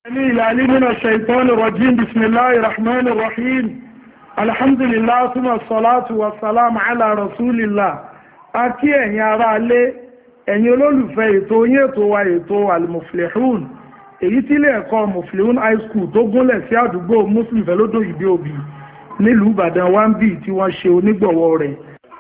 العليم من الشيطان الرجيم بسم الله الرحمن الرحيم الحمد لله ثم الصلاة والسلام على رسول الله akí ẹ̀yin ará ilé ẹ̀yin olólùfẹ́ ètò yín ètò wa ètò al-Muflihun èyí tí ilé ẹ̀kọ́ Muflihun high school tó gúnlẹ̀ sí àdúgbò Muslim Fẹ́lódò Ìdí Òbí nílùú Ìbàdàn wá ń bì tí wọ́n ṣe onígbọ̀wọ́ rẹ̀.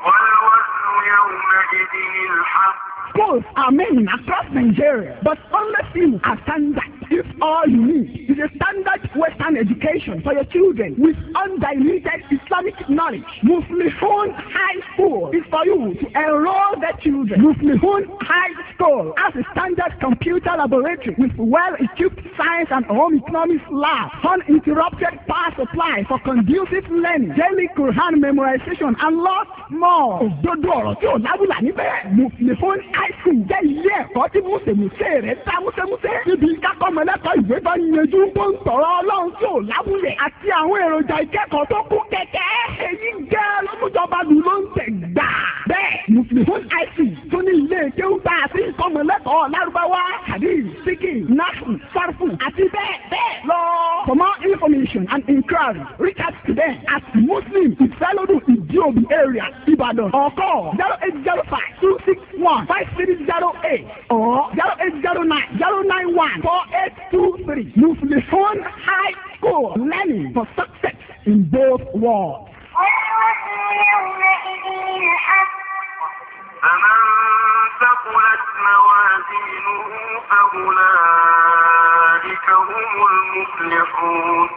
Schools are many across Nigeria, but only few are standard. If all you need is a standard Western education for your children with undiluted Islamic knowledge, Muflihun High School is for you to enroll their children. Muflihun High School has a standard computer laboratory with well-equipped science and home economics lab, uninterrupted power supply for conducive learning, daily Quran memorization, and lots more. Òdodo ọ̀rọ̀ tí ò lábùlà níbẹ̀. Muflihun High School jẹ́ ilé ẹ̀kọ́ tí múṣemúṣe rẹ̀ dá múṣemúṣe. Níbi ìkákọ́mọlẹ́kọ̀ọ́ ìwé tó yanjú tó ń tọ̀rọ̀ Ọlọ́run tí ò lábùlẹ̀ àti àwọn èròjà ìkẹ́kọ̀ọ́ tó kún kẹ̀kẹ́. Èyí jẹ́ lọ́mújọba lù ló ń tẹ̀ gbà. Bẹ́ẹ̀ Muflihun High School tó ní ilé kéwúgbà àti ìkọ́mọlẹ́kọ̀ọ́ Lárúbáwá, Hadith, Fiqh, Nahwu, Sarfu àti bẹ́ẹ̀ lọ. For more information and inquiry, reach out to them at Muslim Fẹ́lódò Ìdí Òbí area, Ìbàdàn, or call 0805-261-5308 or 0809-091-4823. Muflihun High School, learning for success in both worlds. فمن ثقلت موازينه فأولئك هم المفلحون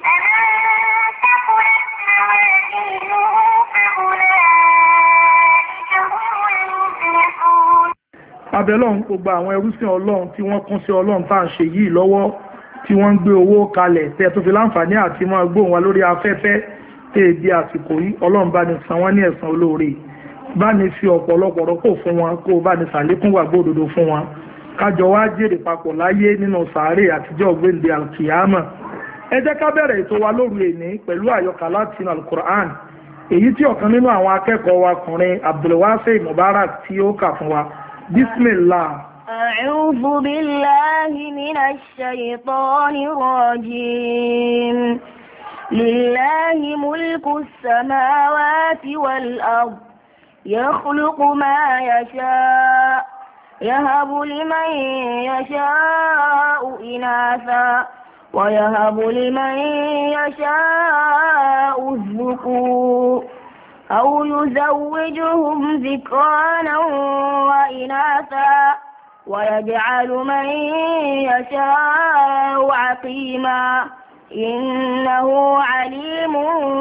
abẹ́lọ́run gbogbo àwọn ẹrúsìn Ọlọ́run tí wọ́n kún sí Ọlọ́run tá à ń ṣe yìí lọ́wọ́ tí wọ́n ń gbé owó kalẹ̀ tẹ́ tó fi láǹfààní àti máa gbóhùn wa lórí afẹ́fẹ́ èdè àsìkò yìí Ọlọ́run bá ní san wọ́n ní ẹ̀san olóore bá ní fi ọ̀pọ̀lọpọ̀ rọ́pò fún wọn kó bá ní sàlékún wà gbódodo fún wọn kájọ wá jèrè papọ̀ láyé nínú sàárè àtijọ́ gbéǹde alkiyama. Ẹ jẹ́ ká bẹ̀rẹ̀ ètò wa lóru èní pẹ̀lú àyọkà láti Al-Qur'an èyí tí ọ̀kan nínú àwọn akẹ́kọ̀ọ́ wa kùnrin Abdulwasi Mubarak tí ó kà fún wa. Bismillah. أعوذ بالله من الشيطان الرجيم لله ملك السماوات والأرض يخلق ما يشاء يهب لمن يشاء إناثا ويهب لمن يشاء الذكور أو يزوجهم ذكرانا وإناثا ويجعل من يشاء عقيما إنه عليم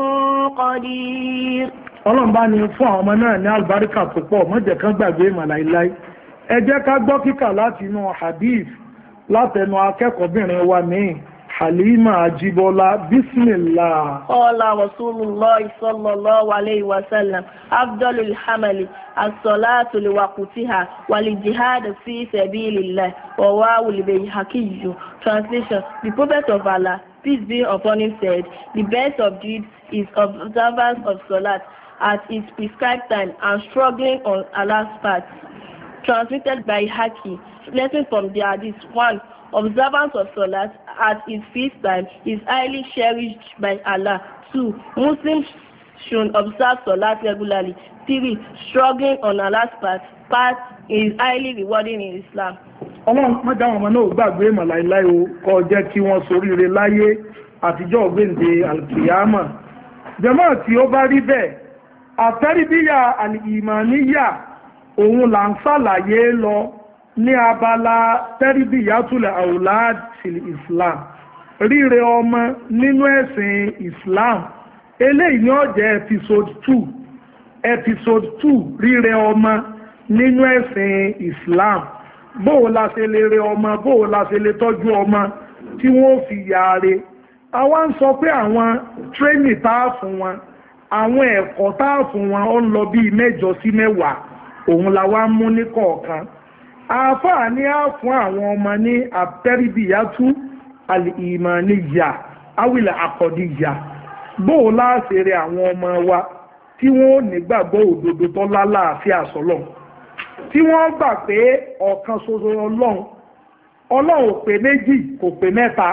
قدير. Ọlọ́run bá ní fún àwọn ọmọ náà ní àlùbáríkà tó pọ̀ má jẹ́ kán gbàgbé màláìláì. Ẹ jẹ́ ká gbọ́ kíkà láti inú hadith látẹnu akẹ́kọ̀ọ́bìnrin wa míì Halima Ajibola. Bismillah. Qala Rasulullah sallallahu alayhi wa sallam afdalul hamali as-salatu li waqtiha wal jihad fi sabilillah rawahu al-Bayhaqi. Translation: The Prophet of Allah, peace be upon him, said, the best of deeds is observance of salat at its prescribed time and struggling on Allah's path. Transmitted by Haki. Lesson from the Hadith: 1. Observance of salat at its feast time is highly cherished by Allah. 2. Muslims should observe salat regularly. 3. Struggling on Allah's path is highly rewarding in Islam. Ọlọ́run mọ́jà àwọn ọmọ náà gbàgbé màláìláì o kó jẹ́ kí wọ́n ṣoríire láyé àtijọ́ gbéǹde alkiyama. Jàmáà tí ó bá rí bẹ́ẹ̀ àtẹ́rìbíyà al-ìmániyà òun là ń ṣàlàyé lọ ní abala tẹ́rìbíyàtul aulad fil Islam, ríre ọmọ nínú ẹ̀sìn Islam. Eléyìí ni ó jẹ́ episode 2 ríre ọmọ nínú ẹ̀sìn Islam. Bóò la ṣe lè re ọmọ, bóò la ṣe lè tọ́jú ọmọ tí wọ́n fi yáre. Àwa ń sọ pé àwọn tírénì táà fún wọn, àwọn ẹ̀kọ́ táà fún wọn ó ń lọ bíi 8 sí 10 òun la wá mú ní kọ̀ọ̀kan. Àáfàá ní á fún àwọn ọmọ ní àtẹ́rìbíyàtú al-ìmániyya awìlẹ̀ àkọ́díyà. Bóò láṣẹ rẹ àwọn ọmọ wa tí wọ́n nígbàgbọ́ òdodo tó lálàáfíà sọ́lọ̀, tí wọ́n gbà pé ọ̀kan ṣoṣo Ọlọ́run ọlọ́run ò pé méjì kò pé mẹ́ta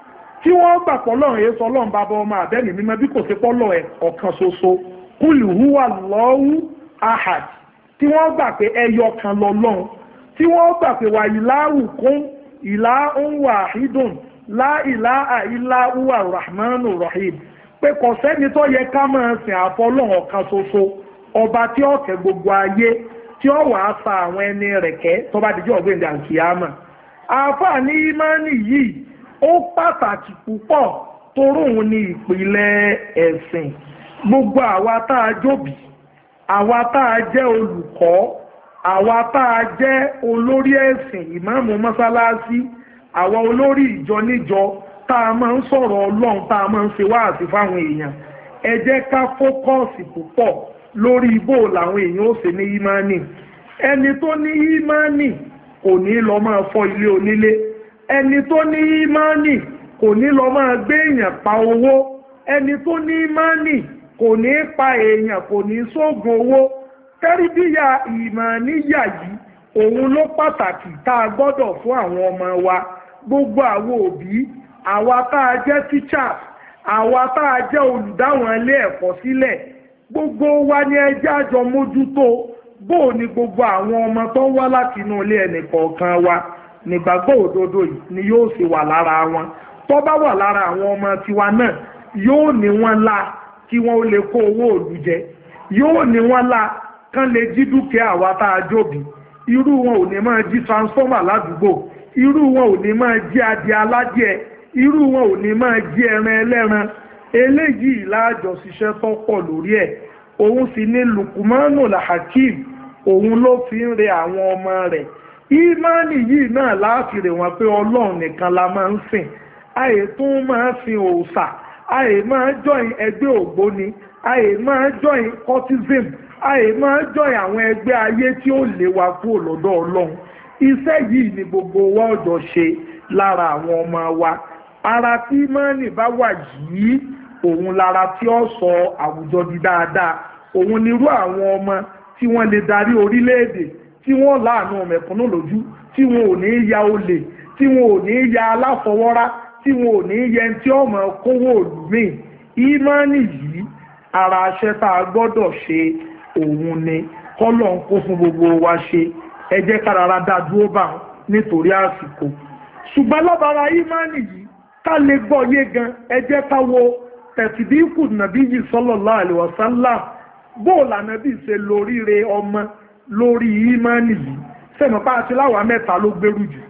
tí wọ́n gbà pọ̀ ọlọ́run èso ọlọ́run bàbá ọmọ àbẹ́ni mímọ́ bí kò sí pọ́lọ̀ ẹ̀ ọ̀kan ṣoṣo kúlù húwà lọ́wọ́ ahad tí wọ́n gbà pé ẹyọ kan lọ́lọ́run tí wọ́n gbà pé wà ìláhù kún ìlà ń wà hídùn láìláà ilá húwà rahmanu rahim pé kò sẹ́ni tó yẹ ká máa sìn àfọlọ́run ọ̀kan ṣoṣo ọba tí ó tẹ gbogbo ayé tí ó wàá sa àwọn ẹni rẹ̀ kẹ́ tó bá dijọ́ ọ̀gbìn àkíyàmà àǹfààní ìmánì yìí ó pàtàkì púpọ̀ toró òun ni ìpìlẹ̀ ẹ̀sìn gbogbo àwa tá a jóbi àwa tá a jẹ́ olùkọ́ àwa tá a jẹ́ olórí ẹ̀sìn ìmáàmù mọ́sálásí àwa olórí ìjọ níjọ tá a máa ń sọ̀rọ̀ ọlọ́run tá a máa ń ṣe wáàsí fáwọn èèyàn ẹ jẹ́ ká fókọ̀sì púpọ̀ lórí ibò làwọn èèyàn ó ṣe ní ìmánì ẹni tó ní ìmánì kò ní lọ máa fọ́ ilé onílé ẹni tó ní ìmánì kò ní lọ máa gbé èèyàn pa owó ẹni tó ní ìmánì kò ní pa èèyàn kò ní sóògùn owó tẹ́rìbíyà ìmánìyà yìí òun ló pàtàkì tá a gbọ́dọ̀ fún àwọn ọmọ wa gbogbo àwọn òbí àwa tá a jẹ́ teachers àwa tá a jẹ́ olùdáwọn ilé ẹ̀kọ́ sílẹ̀ gbogbo wa ní ẹjẹ́ àjọ mójútó bóò ni gbogbo àwọn ọmọ tó wá láti inú ilé ẹnì kọ̀ọ̀kan wa nígbàgbọ́ òdodo yìí ni yóò sì wà lára wọn tó bá wà lára àwọn ọmọ tiwa náà yóò ní wọn la kí wọn ó lè kó owó òlù jẹ yóò ní wọn la kán lè jí dúkìá àwa tá a jóbi irú wọn ò ní máa jí transformer ládùúgbò irú wọn ò ní máa jí adìẹ aládìẹ irú wọn ò ní máa jí ẹran ẹlẹ́ran eléyìí láàjọ ṣiṣẹ́ tó pọ̀ lórí ẹ̀ òun sì ní Lukumanu Hakim òun ló fi ń re àwọn ọmọ rẹ̀ ìmánì yìí náà láti rè wọ́n pé ọlọ́run nìkan la máa ń sìn àyè tún máa sin òòṣà àyè máa join ẹgbẹ́ ògbóni àyè máa join cultism àyè máa join àwọn ẹgbẹ́ ayé tí ó lé wa kúrò lọ́dọ̀ ọlọ́run iṣẹ́ yìí ni gbogbo wa ọjọ́ ṣe lára àwọn ọmọ wa ara tí ìmánì bá wà yìí òun lára tí ó sọ àwùjọ di dáadáa òun nírú àwọn ọmọ tí wọ́n lè darí orílẹ̀-èdè tí wọ́n láàánú mẹ̀kúnnù lójú tí wọn ò ní ya olè tí wọn ò ní ya aláfọwọ́rá tí wọn ò ní yẹ tí ọmọ kówó òlù míì ìmánì yìí ara aṣẹ́ tá a gbọ́dọ̀ ṣe òun ni kọ́lọ̀ ń kó fún gbogbo wa ṣe ẹ jẹ́ ká rárá dá dúró bá nítorí àsìkò ṣùgbọ́n lábára ìmánì yìí ká lè gbọ́ yé gan ẹ jẹ́ ká wo tẹ̀sídíkù nàbí yìí sallallahu alaihi wasallam bóòlù ànábì ṣe lóríire ọmọ lórí ìmánì yìí sẹ́mọ̀pá àti láwàá mẹ́ta ló gbèrú jù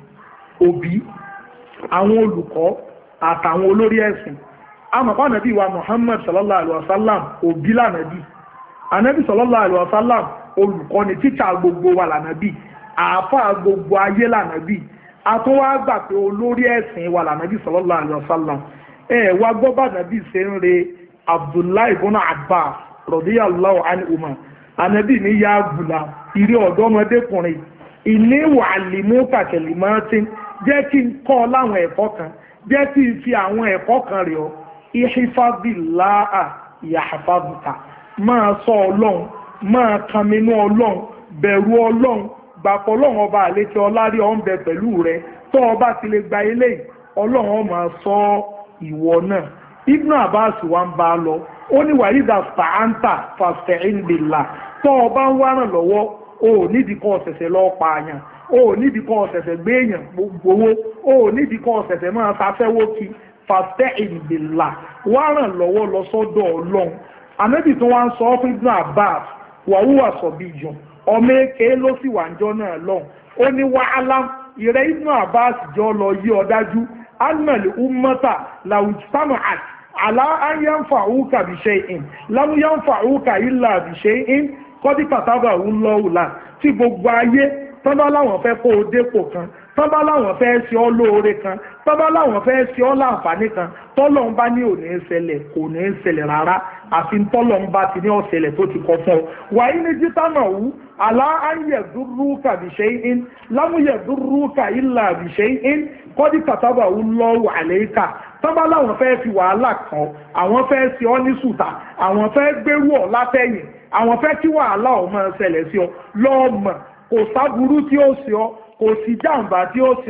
òbí àwọn olùkọ́ àtàwọn olórí ẹ̀sìn àmọ̀pá ànábì wa Muhammad sallallahu alaihi wasallam òbí lànàbì ànábì sallallahu alaihi wasallam olùkọ́ ni títà gbogbo wa lànàbì àáfàá gbogbo ayé lànàbì àtúnwá gbà pé olórí ẹ̀sìn wa lànàbì sallallahu alaihi wasallam wá gbọ́ bá nàbì ṣe ń re Abdullahi ibn Abbas radiyallahu anhuma ànábì ní yá gbùlà ìrí ọ̀dọ́mọdékùnrin ìní wàlímú kàkẹ́lìmọ́tì jẹ́ kí n kọ́ láwọn ẹ̀kọ́ kan jẹ́ kí n fi àwọn ẹ̀kọ́ kan rẹ̀ ọ́ ìhìfàbíláà yahfazuka máa sọ ọlọ́run máa kàmínú ọlọ́run bẹ̀rù ọlọ́run gbàpọ̀ ọlọ́run ọba àlékè ọlárí ọ̀ ń bẹ pẹ̀lú rẹ tó ọba ti lè gba eléyìí ọlọ́run ó máa sọ ìwọ náà Ibn Abbas wa ń bá a lọ ó ní wàhídà fàáńtà fasta'in billah tó ọba ń wá ràn lọ́wọ́ o nídìí kan ọ̀sẹ̀sẹ̀ lọ́ọ́ pààyàn o nídìí kan ọ̀sẹ̀sẹ̀ gbéèyàn gbowó o nídìí kan ọ̀sẹ̀sẹ̀ máa fafẹ́wó kí fasta'in billah wá ràn lọ́wọ́ lọ sọ́dọ̀ ọlọ́run ànábì tó wá ń sọ fún Ibn Abbas wàhúwà sọ̀bí ìjọ ọmọ èké ló sì wà níjọ́ náà lọ́hùn ó ní wàhálà ìrẹ́ Ibn Abbas jọ lọ yí ọ dájú annal ummata law ijtama'at ala an yanfa'uka bi shay'in lam yanfa'uka illa bi shay'in qad katabahu Allahu lak tí gbogbo ayé tán bá láwọn fẹ́ kó o dépò kan tán bá láwọn fẹ́ ṣe ọ́ lóore kan tán bá láwọn fẹ́ ṣe ọ́ láǹfààní kan tọ́lọ́n bá ní òní ṣẹlẹ̀ kò ní ṣẹlẹ̀ rárá àfi tọ́lọ́n bá ti ní ọ̀ṣẹlẹ̀ tó ti kọ fún ọ. wàyí ní jíta náà wú àlá ayẹ̀dúrúkà bìṣẹ́ in lámúyẹ̀dúrúkà ìlà bìṣẹ́ in kọ́dí kàtàbà wú lọ́wọ́ àlẹ́kà tán bá láwọn fẹ́ fi wàhálà kan àwọn fẹ́ ṣe ọ́ ní sùtà àwọn fẹ́ gbérú ọ̀ látẹ̀yìn àwọn fẹ́ kí wàhálà ọ̀ máa ṣẹlẹ̀ sí ọ lọ́ọ̀mọ̀ kò sáburú tí ó ṣe ọ kò sí jàǹbá tí ó ṣe ọ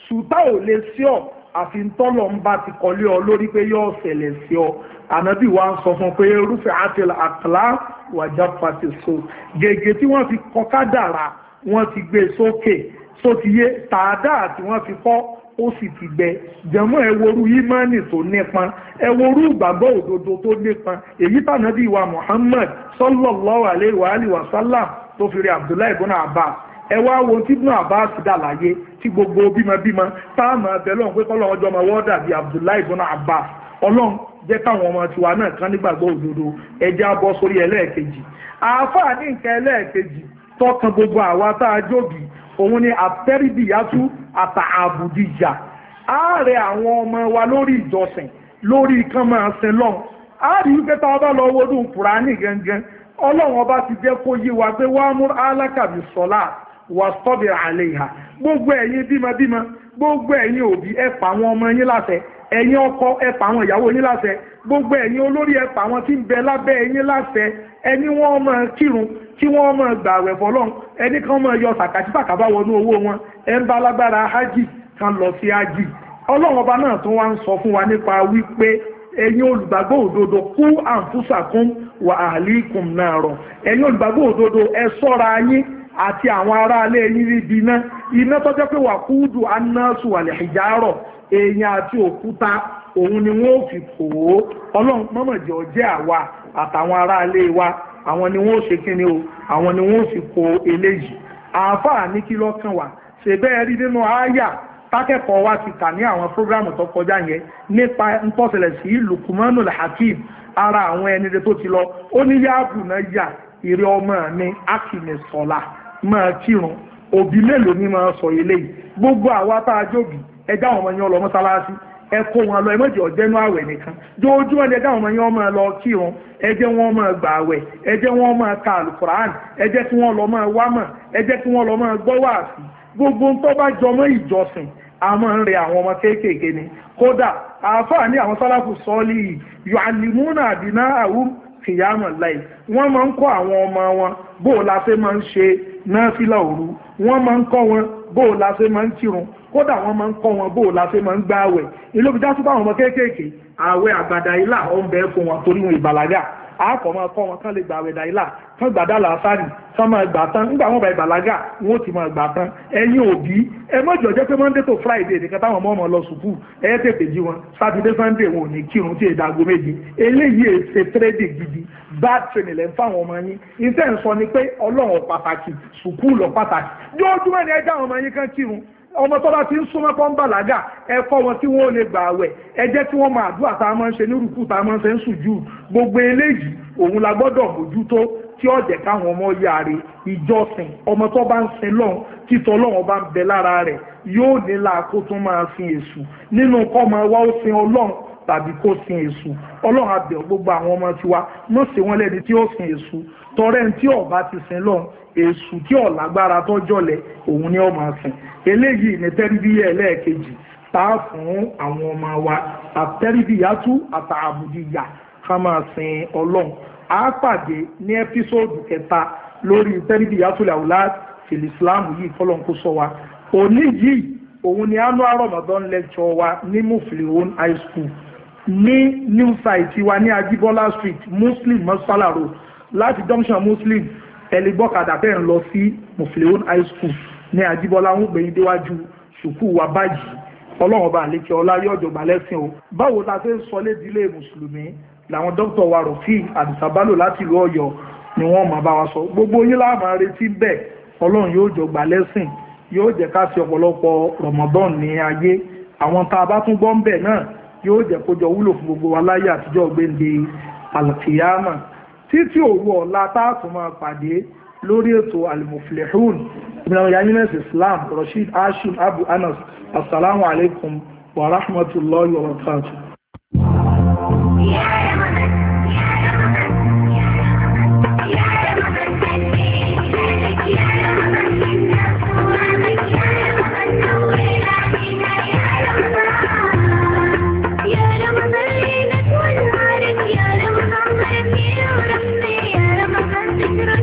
ṣùtá ò lè sí ọ àfi tọ́lọ̀ ń bá ti kọ́lé ọ lórí pé yóò ṣẹlẹ̀ sí ọ ànábì wa ń sọ fún pé rúfẹ́ àtẹlẹ àkàlà wàjà pàṣẹ so gègé tí wọ́n fi kọ́ kádàrá wọ́n ti gbé sókè sótìyé tààdà tí wọ́n fi kọ́ ó sì ti gbẹ jẹmọ́ ẹwọrú ìmánì tó nípọn ẹwọrú ìgbàgbọ́ òdodo tó nípọn èyí tànábì wa Muhammad sallallahu alaihi wa sallam tó fi rí Abdullahi ibn Abbas ẹwà wo tí ibn Abbas dà láyé tí gbogbo bímọbímọ táàmù abẹ́lọ́n pé kọ́lọ́ ọjọ́ ọmọ wọ́n dàbí Abdullahi ibn Abbas ọlọ́run jẹ́ káwọn ọmọ tiwa náà kan nígbàgbọ́ òdodo ẹjẹ́ abọ́ sórí ẹlẹ́ẹ̀kejì àáfàá ní nǹkan ẹlẹ́ẹ̀kejì tọkàn gbogbo àwa tá a jóbi òun ni àtẹ́rìbìyàtú àtààbùdíjà ààrẹ àwọn ọmọ wa lórí ìjọsìn lórí kan máa sin lọ́n ààrí wípé tá a bá lọ wọdún Kùránì gangan ọlọ́run ọba ti jẹ́ kó yé wa pé wàá mú alákàbí sọ́lá wà sọ́bì àlẹ́ ìhà gbogbo ẹ̀yin bímọbímọ gbogbo ẹ̀yin òbí ẹ pa àwọn ọmọ yín láṣẹ ẹ̀yin ọkọ ẹ pa àwọn ìyàwó yín láṣẹ gbogbo ẹ̀yin olórí ẹ pa àwọn tí ń bẹ lábẹ́ ẹ̀yin láṣẹ ẹni wọ́n máa kírun kí wọ́n máa gbààwẹ̀ fọ́lọ́run ẹni kan máa yọ sàkàtìpàkà bá wọnú owó wọn ẹ ń bá lágbára hajj kan lọ sí hajj ọlọ́run ọba náà tó wá ń sọ fún wa nípa wípé ẹ̀yin olùgbàgbọ́ òdodo kú àǹfúsàkún wà àhàlíkùn náà rọ̀ ẹ̀yin olùgbàgbọ́ òdodo ẹ ṣọ́ra yín àti àwọn aráalé yín níbi iná tó jẹ́ pé wà kúùdù anásù wàlẹ̀ ìjárọ̀ èèyàn àti òkúta òun ni wọ́n fi kò ó ọlọ́run mọ́mọ̀jẹ́ ọjẹ́ àwa àtàwọn aráalé wa àwọn ni wọ́n ṣe kíni o àwọn ni wọ́n fi kò eléyìí àáfàá ní kí lọ́kàn wà ṣe bẹ́ẹ̀ rí nínú àáyà tákẹ́kọ̀ọ́ wa ti kà ní àwọn prógrámù tó kọjá yẹn nípa ntọ́sẹ̀lẹ̀ sí Luqmanul Hakim ara àwọn ẹni tó ti lọ ó ní yáàbù náà yà ìrẹ́ ọmọ mi ákìmì sọ̀la máa kírun òbí mélòó ní máa sọ eléyìí gbogbo àwa tá a jóbi ẹjá àwọn ọmọ yẹn lọ mọ́sálásí ẹ kó wọn lọ ẹmọ́jì ọ̀jẹ́nú àwẹ̀ nìkan jójúmọ́ ni ẹjá àwọn ọmọ yẹn máa lọ kírun ẹ jẹ́ wọn máa gbà àwẹ̀ ẹ jẹ́ wọn máa ka Al-Qur'an ẹ jẹ́ kí wọ́n lọ máa wámọ̀ ẹ jẹ́ kí wọ́n lọ máa gbọ́ wáàsí gbogbo ń tó bá jọmọ́ ìjọsìn a máa ń rẹ àwọn ọmọ kéékèèké ni kódà àáfàá ní àwọn sálàfù sọ́ọ́lì yu'allimuna abna'ahum qiyamul layl wọ́n máa ń kọ́ àwọn ọmọ wọn bó o la ṣe máa ń ṣe náfìlà òru wọ́n máa ń kọ́ wọn bó o la ṣe máa ń kírun kódà wọ́n máa ń kọ́ wọn bó o la ṣe máa ń gbààwẹ̀ ìlú fi dá sí fáwọn ọmọ kéékèèké ààwẹ̀ àgbàdà ilà ó ń bẹ fún wọn torí wọn ìbàlágà àákọ̀ máa kọ́ wọn kán lè gbààwẹ̀ dà ilà kán gbàdá làásàrì kán máa gbà tán nígbà wọn bá ìbàlágà wọn ó ti máa gbà tán ẹ̀yin òbí ẹ mọ́jọ jẹ́ pé Monday to Friday nìkan táwọn ọmọ ọmọ lọ sùkúù ẹ tètè jí wọn Saturday Sunday wọn ò ní kírun tí èdè aago méjì eléyìí èsè tírẹ́dì gidi bad training lẹ́ ń fáwọn ọmọ yín iṣẹ́ ń sọ ni pé Ọlọ́run pàtàkì sùkúù lọ pàtàkì yóò ni ẹ já àwọn ọmọ yín kan kírun ọmọ tó bá ti ń súnmọ́ pọ́n bàlágà ẹ kọ́ wọn tí wọ́n lè gbà àwẹ̀ ẹ jẹ́ tí wọ́n máa àdúrà tá a máa ń ṣe ní rúkú tá a máa ń ṣe ń sùjú gbogbo eléyìí òun la gbọ́dọ̀ mójútó tí ọ̀jẹ̀ káwọn ọmọ yáre ìjọsìn ọmọ tó bá ń sin lọ́hùn títọ́ Ọlọ́run bá ń bẹ lára rẹ̀ yóò nílà kó tún máa sin èṣù nínú kọ́ máa wá ó sin Ọlọ́run tàbí kó sin èṣù Ọlọ́run abẹ̀ gbogbo àwọn ọmọ tiwa mọ̀ sí wọn lẹ́ni tí ó sin èṣù tọrẹ tí ọba ti sin lọ́hùn èṣù tí ọ̀lágbára tọ́jọ́lẹ̀ òun ni ó máa sìn eléyìí ní tẹ́rìbíyà ẹlẹ́ẹ̀kejì tá a fún àwọn ọmọ wa àtẹ́rìbíyàtú àtààbùdíyà ká máa sin Ọlọ́run a pàdé ní ẹ́písòdù 3 lórí tẹ́rìbíyàtú làwùlá fìlì Islam yìí kọ́lọ́n kó sọ wa òní yìí òun ni annual Ramadan lecture wa ní Muflihun High School ní new site wa ní Ajibola Street Muslim Masfala Road láti junction Muslim ẹlẹgbọ́kadà bẹ́ẹ̀ ń lọ sí Muflihun High School ní Ajibola ń gbẹ̀yìn déwájú ṣùkú wa báyìí Ọlọ́run bá lékè ọlá yóò jọba lẹ́sìn o báwo la ṣe ń sọ lédìílé mùsùlùmí làwọn dókítà wa Rọ̀fí àdìsábálò láti ìlú Ọ̀yọ́ ni wọ́n máa bá wa sọ gbogbo yín láàmà retí bẹ́ẹ̀ Ọlọ́run yóò jọba lẹ́sìn yóò jẹ́ ká sí ọ̀pọ̀lọpọ̀ Ramadan ní ayé àwọn tá a bá tún gbọ́ ń bẹ̀ náà yóò jẹ́ kó jọ wúlò fún gbogbo wa láyé àtijọ́ gbéǹde alkiyama títí òru ọ̀la táàtù máa pàdé lórí ètò al-Muflihun ìbìnà yayines Islam Rashid Hashim Abu Anas assalamu alaikum wa rahmatullahi wa barakatuh.